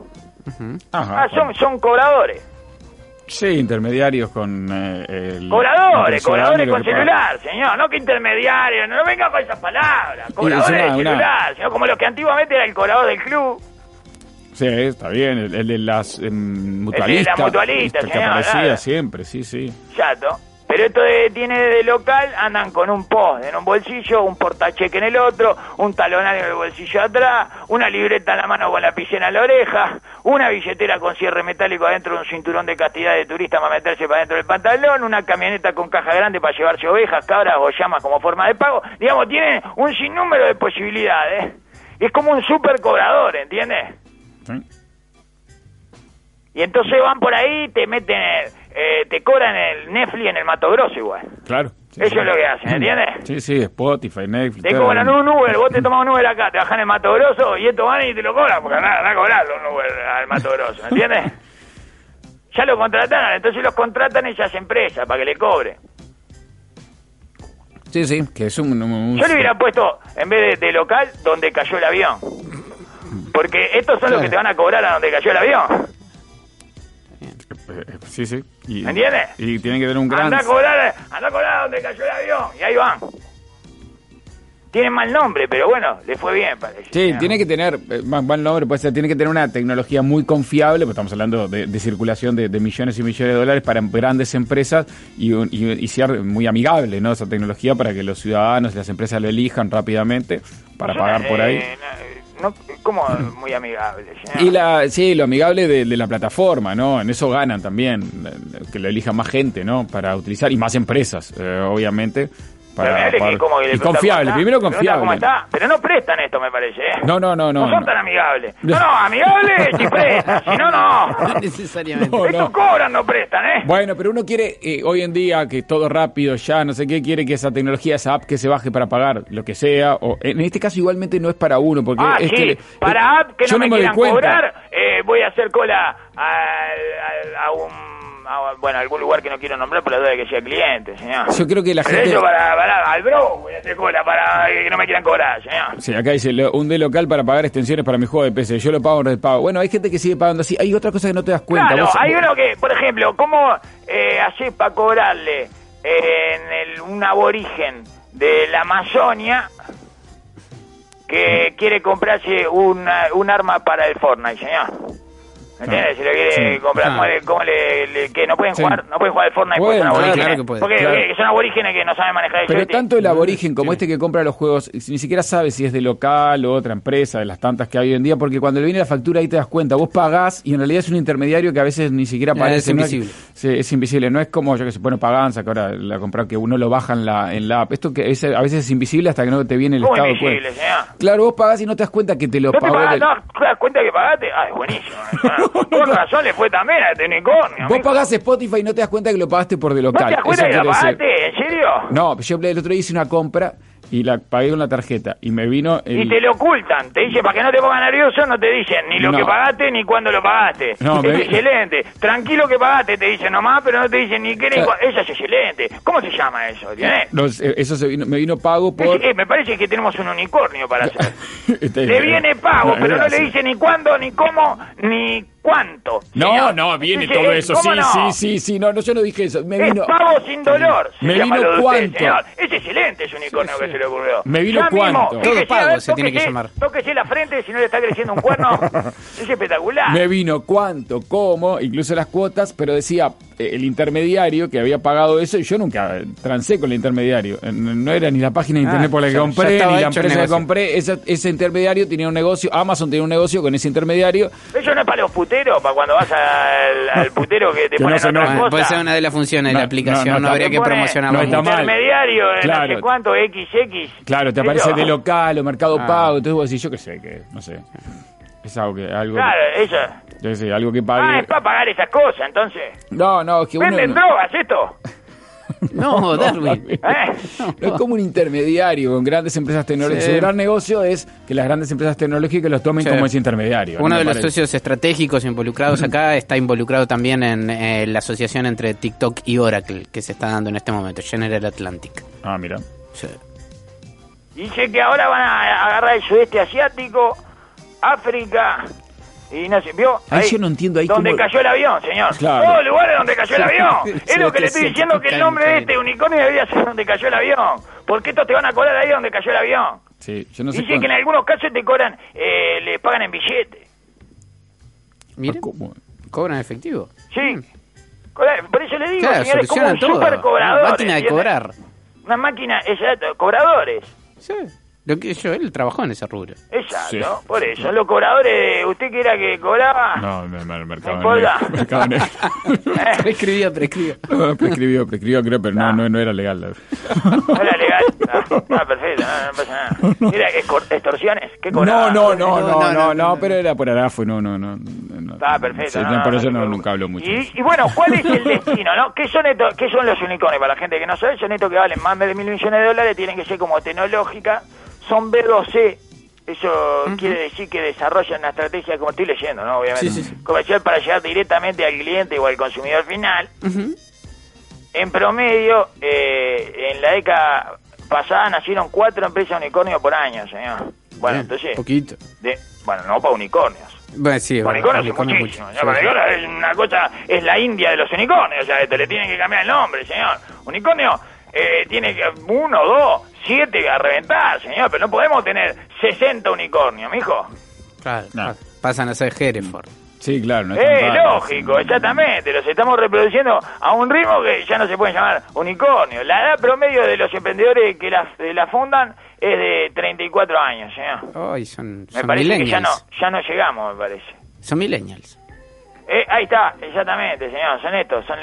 Son cobradores. Sí, intermediarios con... Cobradores con celular, señor. No que intermediarios, no venga con esas palabras. Cobradores de celular, sino como los que antiguamente era el cobrador del club. Sí, está bien, el de las mutualistas. El de las mutualistas, que aparecía siempre, sí. Chato. Pero esto tiene de local, andan con un post en un bolsillo, un portacheque en el otro, un talonario en el bolsillo atrás, una libreta en la mano con la lapicera en la oreja, una billetera con cierre metálico adentro de un cinturón de castidad de turista para meterse para dentro del pantalón, una camioneta con caja grande para llevarse ovejas, cabras o llamas como forma de pago. Digamos, tiene un sinnúmero de posibilidades. Es como un super cobrador, ¿entiendes? Sí. Y entonces van por ahí, te meten, te cobran el Netflix en el Mato Grosso igual. Claro. Sí, eso es lo que hacen, ¿entiendes? Sí, Spotify, Netflix. Te cobran un Uber, vos te tomás un Uber acá, te bajan en el Mato Grosso y estos van y te lo cobran, porque nada a cobrarlo un Uber al Mato Grosso, ¿entiendes? Ya lo contrataron, entonces los contratan esas empresas para que le cobren. Sí, que es un... Yo le hubiera puesto, en vez de local, donde cayó el avión. Porque estos son los que te van a cobrar a donde cayó el avión. Sí. ¿Me entiendes? Y tienen que tener un gran... Anda a cobrar donde cayó el avión. Y ahí van. Tienen mal nombre, pero bueno, le fue bien, parece. Sí, tiene que tener, mal nombre, puede ser, tiene que tener una tecnología muy confiable, porque estamos hablando de circulación de millones y millones de dólares para grandes empresas y ser muy amigable, ¿no? Esa tecnología para que los ciudadanos y las empresas lo elijan rápidamente para pagar por ahí. No, como muy amigable. Y lo amigable de la plataforma, ¿no? En eso ganan también, que lo elija más gente, ¿no? Para utilizar, y más empresas, obviamente. Y confiable, primero confiable. ¿Cómo está? Pero no prestan esto, me parece. No. No son tan amigables. No, amigables si prestan, si no. Necesariamente. Estos cobran, no prestan, Bueno, pero uno quiere, hoy en día, que todo rápido, ya, no sé qué, quiere que esa tecnología, esa app que se baje para pagar, lo que sea, o en este caso igualmente no es para uno, porque para app que no me quieran cobrar, voy a hacer cola a un... bueno, algún lugar que no quiero nombrar por la duda de que sea cliente, señor. Yo creo que la gente... Pero eso para al bro voy a hacer cola para que no me quieran cobrar, señor. Sí, acá dice, un de local para pagar extensiones para mi juego de PC. Yo lo pago en Red Pago. Bueno, hay gente que sigue pagando así. Hay otra cosa que no te das cuenta. Claro, hay uno que, por ejemplo, ¿cómo haces para cobrarle un aborigen de la Amazonia que quiere comprarse un arma para el Fortnite, señor? ¿Entiendes? Si lo quiere comprar, ¿cómo que no pueden jugar? No pueden jugar al Fortnite porque son aborígenes. Claro que puede. Porque son aborígenes que no saben manejar el Pero joystick. tanto el aborigen como este que compra los juegos, ni siquiera sabe si es de local o otra empresa, de las tantas que hay hoy en día, porque cuando le viene la factura ahí te das cuenta, vos pagás y en realidad es un intermediario que a veces ni siquiera aparece. Es invisible. Es invisible, no es como yo que se pone Paganza, que ahora la compra que uno lo baja en la app. Esto que a veces es invisible hasta que no te viene el estado de cuenta. Invisible, señor. Claro, vos pagás y no te das cuenta que te lo pagó. ¿No te das cuenta que pagaste? Es buenísimo. Con razón fue también a este unicornio. Vos pagás Spotify y no te das cuenta que lo pagaste por de local. ¿No te das cuenta que lo pagaste? ¿En serio? No, yo el otro día hice una compra y la pagué con la tarjeta y me vino y te lo ocultan, te dicen para que no te pongas nervioso, no te dicen ni lo que pagaste ni cuándo lo pagaste. Es excelente, tranquilo que pagaste, te dicen nomás, pero no te dicen ni qué ni esa es excelente. ¿Cómo se llama eso? Eso me vino pago por... me parece que tenemos un unicornio para hacer. Le viene pago, pero no le dice ni cuándo, ni cómo, ni cuánto. No, viene todo eso, sí, no, yo no dije eso. Es pago sin dolor. Me vino cuánto. Señor. Es excelente ese unicornio que se le ocurrió. Me vino cuánto. Todo pago se tiene que llamar. Tóquese la frente si no le está creciendo un cuerno. Es espectacular. Me vino cuánto, cómo, incluso las cuotas, pero decía el intermediario que había pagado eso y yo nunca transé con el intermediario. No era ni la página de internet por la que compré, ni la empresa que compré. Ese intermediario tenía un negocio, Amazon tenía un negocio con ese intermediario. Eso no es para los puteros, para cuando vas al putero que te ponen otra cosa. Puede ser una de las funciones de la aplicación, no habría que promocionarlo. No está mal. Intermediario, no sé cuánto, XX. Claro, te aparece de local o Mercado Pago, entonces vos decís, yo qué sé, que no sé. Es algo que... Claro, eso. Yo sé, algo que pague... es para pagar esas cosas, entonces. No, es que uno... ¿Venden drogas esto? No, Darwin. No es como un intermediario con grandes empresas tecnológicas. Su gran negocio es que las grandes empresas tecnológicas los tomen como ese intermediario. Uno de los socios estratégicos involucrados acá está involucrado también en la asociación entre TikTok y Oracle que se está dando en este momento, General Atlantic. Ah, mira. Sí. Dice que ahora van a agarrar el sudeste asiático, África... Y no sé, ¿vio? Ahí yo no entiendo ahí donde cómo... cayó el avión, señor. Claro. Todos los lugares donde cayó el avión. Es lo que le estoy diciendo, que el nombre de este unicornio debería ser donde cayó el avión. ¿Por qué estos te van a cobrar ahí donde cayó el avión? Sí, yo no sé. Dice que en algunos casos te cobran, le pagan en billete. Miren, ¿cobran en efectivo? Sí. Por eso le digo, señores, como un super cobrador. Una máquina de cobrar. Una máquina, exacto, cobradores. Sí. Él trabajó en ese rubro. Exacto, sí. Por eso. Los cobradores, ¿usted que era que cobraba? No, el mercado negro. Prescribió. No, prescribió, creo, pero no era legal. No era legal. Perfecto, no pasa nada. Mira, extorsiones, ¿qué cobraba? No, pero era por Arafo, no. Está perfecto. Sí, por eso nunca hablo mucho. Y bueno, ¿cuál es el destino, no? ¿Qué son los unicornios? Para la gente que no sabe, son estos que valen más de $1.000 millones, tienen que ser como tecnológica. Son B2C, eso quiere decir que desarrollan una estrategia, como estoy leyendo, ¿no? Obviamente, comercial para llegar directamente al cliente o al consumidor final. En promedio, en la década pasada nacieron 4 empresas unicornio por año, señor. Bueno, entonces... Poquito. Bueno, no para unicornios. Bueno, sí, unicornios es muchísimo. Unicornio es una cosa, es la India de los unicornios, o sea, le tienen que cambiar el nombre, señor. Unicornio... tiene que 1, 2, 7 a reventar, señor, pero no podemos tener 60 unicornios, mijo. Claro, pasan a ser Hereford. Sí, claro. No lógico, exactamente. Los estamos reproduciendo a un ritmo que ya no se pueden llamar unicornios. La edad promedio de los emprendedores que la fundan es de 34 años, señor. Ay, son me parece millennials. Que ya no llegamos, me parece. Son millennials. Ahí está, exactamente, señor, son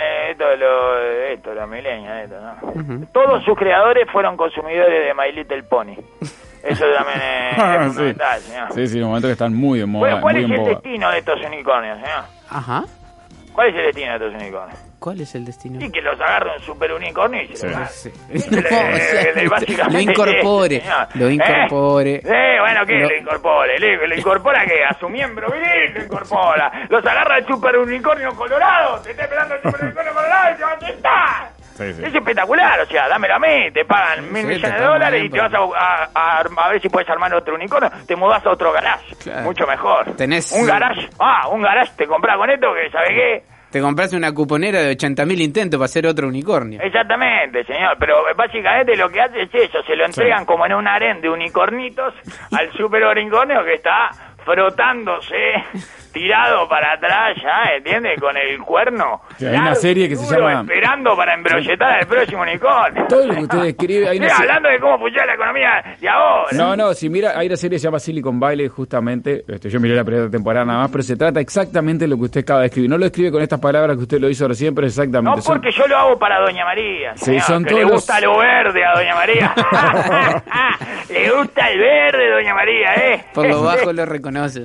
los millennials, ¿no? Todos sus creadores fueron consumidores de My Little Pony. Eso también es fundamental, señor. Sí, en un momento que están muy en moda. Bueno, ¿cuál es el destino de estos unicornios, señor? Ajá. ¿Cuál es el destino de estos unicornios? ¿Cuál es el destino? Y que los agarre un super unicornio y se lo incorpore. Lo incorpore. Bueno, ¿qué lo incorpore? ¿Lo incorpora qué? A su miembro viril lo incorpora. Los agarra el super unicornio colorado. Te está esperando el super unicornio colorado y te va a testar. Es espectacular, o sea, dámelo a mí, te pagan $1.000 millones y te vas a ver si puedes armar otro unicornio, te mudás a otro garage, mucho mejor. Un garage te comprás con esto que, ¿sabe qué? Te compraste una cuponera de 80.000 intentos para hacer otro unicornio. Exactamente, señor, pero básicamente lo que hace es eso, se lo entregan como en un harén de unicornitos al super unicornio que está frotándose, tirado para atrás, ¿ya? ¿Entiendes? Con el cuerno. Hay una serie que se llama... Esperando para embrolletar al próximo unicornio. Todo lo que usted describe... hablando de cómo funciona la economía de ahora. No, si mira, hay una serie que se llama Silicon Valley, justamente, yo miré la primera temporada nada más, pero se trata exactamente de lo que usted acaba de escribir. No lo escribe con estas palabras que usted lo hizo recién, pero exactamente. No, porque yo lo hago para Doña María, señor, son que le gusta lo verde a Doña María. Le gusta el verde, Doña María, Por lo bajo lo reconoce. conoce.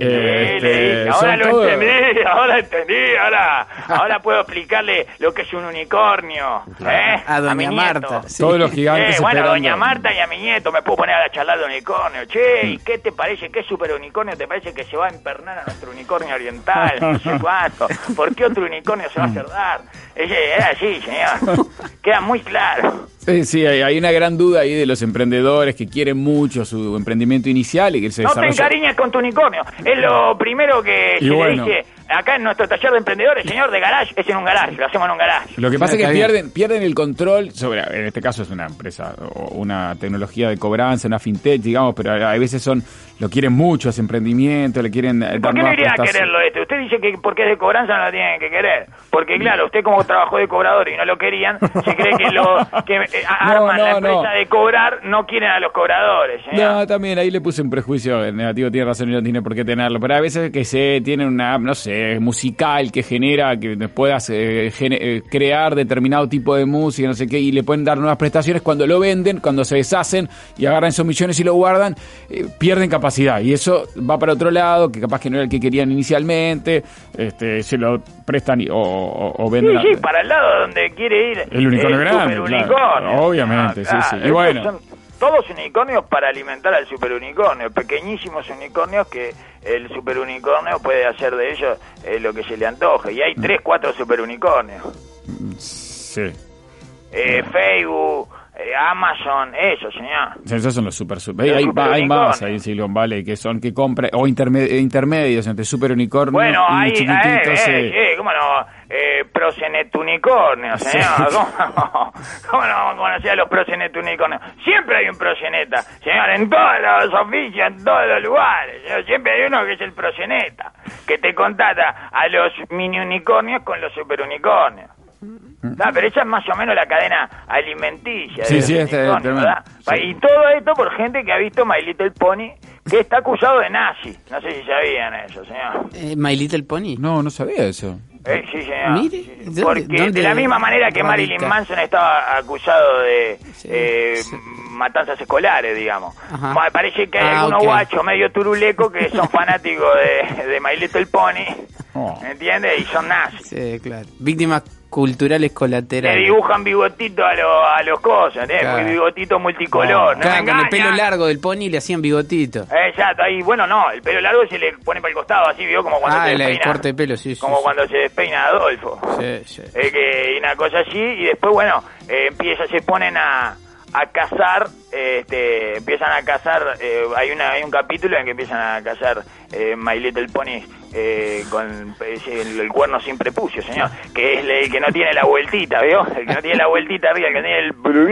Ahora lo entendí, ahora puedo explicarle lo que es un unicornio. A doña Marta. Todos los gigantes bueno, a doña Marta y a mi nieto me puedo poner a charlar de unicornio. Che, ¿y qué te parece? ¿Qué super unicornio te parece que se va a empernar a nuestro unicornio oriental? No sé cuánto. ¿Por qué otro unicornio se va a hacer dar? Es así, señor. Queda muy claro. Sí, hay una gran duda ahí de los emprendedores que quieren mucho su emprendimiento inicial y que se desarrolla. No te encariñes con tu unicornio. Es lo primero que se le dice acá en nuestro taller de emprendedores, señor, de garage, es en un garage, lo hacemos en un garage. Lo que pasa es que pierden el control sobre, en este caso es una empresa o una tecnología de cobranza, una fintech, digamos, pero a veces lo quieren mucho ese emprendimiento, le quieren dar ¿Por qué no iría a quererlo Usted dice que porque es de cobranza no lo tienen que querer. Porque claro, usted como trabajó de cobrador y no lo querían, se cree que arman la empresa de cobrar, no quieren a los cobradores. No, también ahí le puse un prejuicio negativo, tiene razón y no tiene por qué tenerlo, pero a veces que tienen una, no sé, musical que genera que puedas crear determinado tipo de música, no sé qué, y le pueden dar nuevas prestaciones cuando lo venden, cuando se deshacen y agarran esos millones y lo guardan, pierden capacidad y eso va para otro lado, que capaz que no era el que querían inicialmente, se lo prestan o venden. Sí, para el lado donde quiere ir el unicornio grande, claro, obviamente, sí. Y bueno, todos unicornios para alimentar al superunicornio, pequeñísimos unicornios que el superunicornio puede hacer de ellos lo que se le antoje. Y hay 3, 4 superunicornios. Sí. Facebook, Amazon, eso, señor. Esos son los super. Hay más ahí en Silicon Valley que compran, o intermedios entre superunicornio y chiquititos. ¿Cómo no? Prosenetunicornio, señor. Sí. ¿Cómo no vamos a conocer a los prosenetunicornios? Siempre hay un proseneta, señor, en todos los oficios, en todos los lugares. Señor. Siempre hay uno que es el proseneta, que te contata a los mini unicornios con los superunicornios. Pero esa es más o menos la cadena alimenticia. Sí, ¿verdad? Sí. Y todo esto por gente que ha visto My Little Pony, que está acusado de nazi. No sé si sabían eso, señor. ¿My Little Pony? No sabía eso. Sí, señor. Mire, porque de la misma manera que Marilyn Manson estaba acusado de matanzas escolares, digamos. Ajá. Parece que hay algunos guachos medio turulecos que son fanáticos de My Little Pony, ¿me entiendes? Y son nazis. Sí, claro. Víctimas culturales colaterales. Le dibujan bigotito a los cosas, claro. Bigotito multicolor. Claro, con el pelo largo del pony le hacían bigotito. Exacto, ahí, bueno, no, el pelo largo se le pone para el costado, así, ¿vio? Como cuando se despeina. El corte de pelo, sí. Como cuando se despeina Adolfo. Sí. Y una cosa así, y después, bueno, se ponen a cazar, empiezan a cazar, hay un capítulo en que empiezan a cazar My Little Pony con el cuerno sin prepucio, señor, que es el que no tiene la vueltita, ¿vio? El que no tiene la vueltita arriba, el que tiene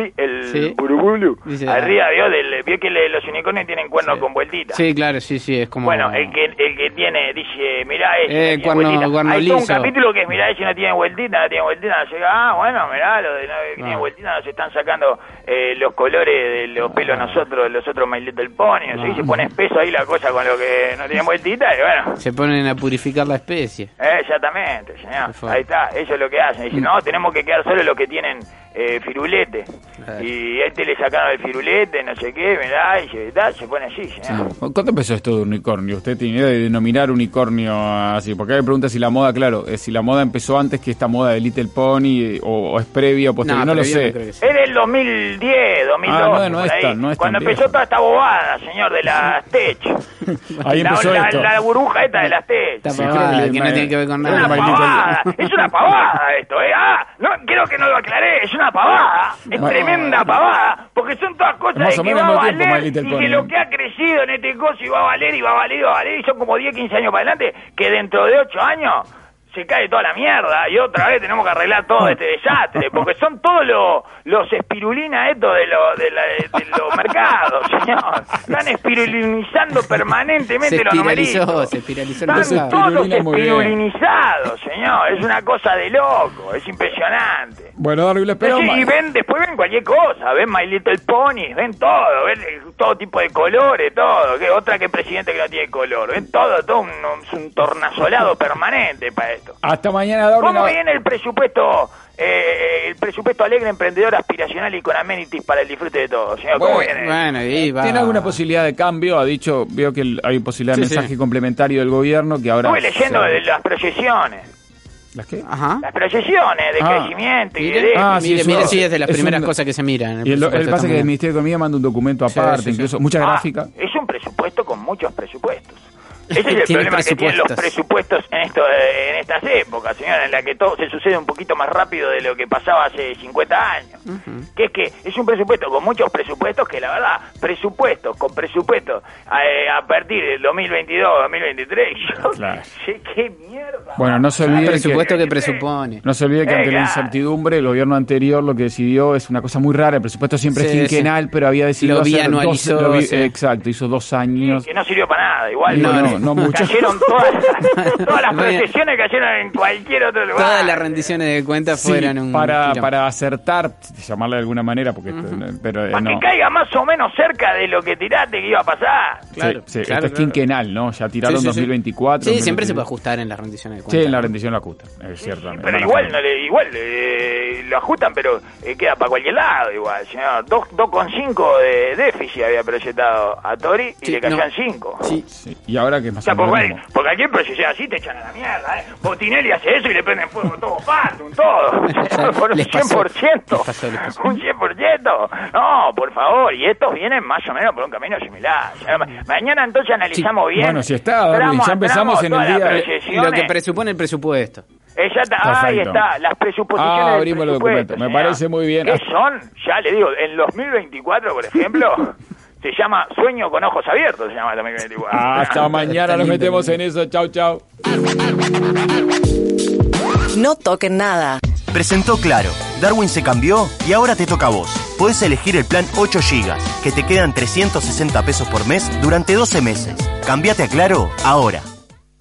el burubulu arriba, ¿vio? Vio que los unicornios tienen cuerno con vueltita. Sí, claro, sí, es como... Bueno, el que tiene, dice, mirá, ese no cuerno, tiene vueltita. Hay todo un capítulo que es, mirá, ese no tiene vueltita, no llega, bueno, mirá, lo de que tiene vueltita nos están sacando los colores de los pelos los otros My Little Pony, así se pone espeso ahí la cosa con lo que no tiene vueltita y bueno. Se ponen a purificar la especie. Exactamente, señor. Ahí está, eso es lo que hacen. Dicen, no, tenemos que quedar solo los que tienen firulete. Y le sacaron el firulete, no sé qué, mirá, y se pone así, señor. ¿Cuánto empezó esto de unicornio? ¿Usted tiene idea de denominar unicornio así? Porque me pregunta si la moda, claro, si la moda empezó antes que esta moda de Little Pony o es previa o posterior, no lo sé. Es del 2010, 2012, no es cuando empezó toda esta bobada, señor, de las tech. Ahí empezó esto. La burbuja esta de las tech. Que no tiene que ver con nada. Es una pavada esto, no, creo que no lo aclaré, es una pavada, es tremenda pavada, porque son todas cosas de que va a valer y que lo que ha crecido en este coso y va a valer, y son como 10, 15 años para adelante, que dentro de 8 años se cae toda la mierda y otra vez tenemos que arreglar todo este desastre, porque son todos los espirulinas estos de los mercados, señor. Están espirulinizando permanentemente los numeritos. Se espiralizó Están todos espirulinizados, señor. Es una cosa de loco, es impresionante. Bueno, Darby, le espero. Y después ven cualquier cosa, ven My Little Pony, ven todo tipo de colores, todo. Otra que presidente que no tiene color, ven todo un tornasolado permanente para esto. Hasta mañana, Darby. ¿Cómo viene el presupuesto el presupuesto alegre, emprendedor, aspiracional y con amenities para el disfrute de todos. Señor, ¿cómo viene? Bueno, ahí va. ¿Tiene alguna posibilidad de cambio? Ha dicho, veo que hay posibilidad de mensaje complementario del gobierno que ahora... Estuve leyendo de las proyecciones. ¿Las qué? Ajá. Las proyecciones de crecimiento y de... Mire, sí, es de las primeras cosas que se miran. Y el pasa que el Ministerio de Economía manda un documento aparte, incluso mucha gráfica. Es un presupuesto con muchos presupuestos. Ese es el problema que tienen los presupuestos en estas épocas, señora, en la que todo se sucede un poquito más rápido de lo que pasaba hace 50 años. Que es que es un presupuesto con muchos presupuestos que, la verdad, presupuestos con presupuestos a partir del 2022, 2023, yo sé qué mierda. Bueno, no se olvide presupuesto que presupone. No se olvide que ante la incertidumbre, el gobierno anterior lo que decidió es una cosa muy rara. El presupuesto siempre es quinquenal, pero había decidido lo bianualizó. Exacto, hizo 2 años. Sí, que no sirvió para nada, igual. No mucho. Cayeron todas las procesiones cayeron en cualquier otro lugar. Todas las rendiciones de cuentas fueron un para acertar, llamarle de alguna manera, porque pero para que caiga más o menos cerca de lo que tiraste que iba a pasar. Claro, esto es quinquenal, ¿no? Ya tiraron 2024. Sí, siempre se puede ajustar en las rendiciones de cuentas. Sí, en la rendición lo ajustan, es cierto. Pero igual lo ajustan, pero queda para cualquier lado igual, señor. 2,5 de déficit había proyectado a Tori y le caían 5. Sí. Y ahora que más o sea, porque cualquier proyección así te echan a la mierda, ¿eh? Botinelli hace eso y le prenden fuego todo Fatum, todo. Por un 100%. Un 100%. No, por favor. Y estos vienen más o menos por un camino similar. Mañana entonces analizamos bien. Bueno, si está, ya empezamos en el día. Lo que presupone el presupuesto. Ahí está, las presuposiciones abrimos los documentos, me parece muy bien. ¿Qué son? Ya le digo, en 2024, por ejemplo, se llama Sueño con ojos abiertos, se llama el 2024. Hasta mañana nos metemos en eso, chau. No toquen nada. Presentó Claro. Darwin se cambió y ahora te toca a vos. Podés elegir el plan 8 GB, que te quedan 360 pesos por mes durante 12 meses. Cambiate a Claro ahora.